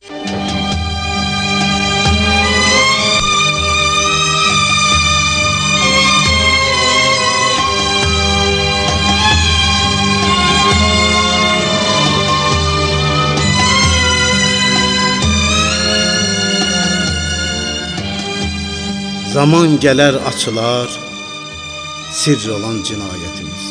Zaman gələr açılar sirr olan cinayətimiz.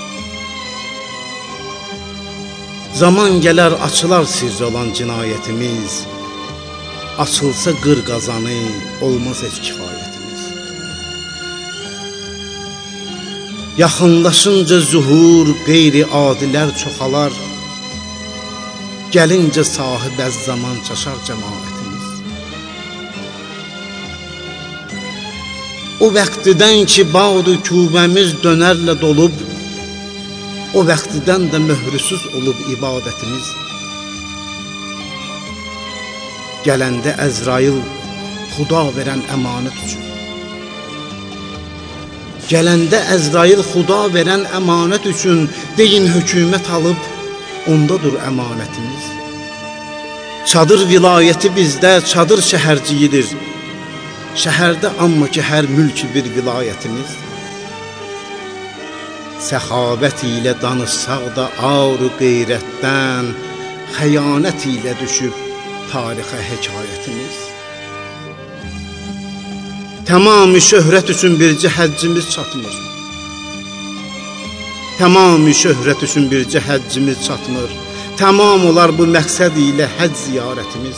Zaman gələr açılar sirr olan cinayətimiz. Açılsa qır qazanı olmaz heç kifayətimiz. Yaxınlaşınca zuhur qeyri-adilər çoxalar. Gəlincə sahib əz zaman çaşar cəmaətimiz. O vaxtdan ki bağdu kübəmiz dönərlə dolub, o vaxtdan da möhrüsüz olub ibadətimiz. Gələndə Əzrail Xuda verən əmanət üçün. Gələndə Əzrail Xuda verən əmanət üçün, deyin hökumət alıb, ondadır əmanətimiz. Çadır vilayəti bizdə, çadır şəhərciyidir. Şəhərdə amma ki hər mülki bir vilayətimiz. Səxavət ilə danışsaq da ar-ı qeyrətdən, xəyanət ilə düşüb tarixə hekayətimiz. Tamam-ı şöhrət üçün bircə həccimiz çatmır. Tamam-ı şöhrət üçün bircə həccimiz çatmır. Tamam olar bu məqsəd ilə həcc ziyarətimiz.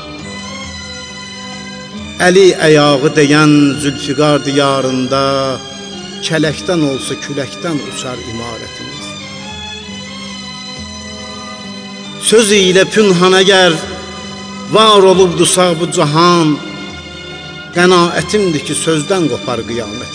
Əli əyağı deyən Zülfiqar diyarında, kələkdən olsa küləkdən uçar imarətimiz. Söz ilə pünhan əgər var olubdusa bu cahan, qənaətimdir ki sözdən qopar qiyamət.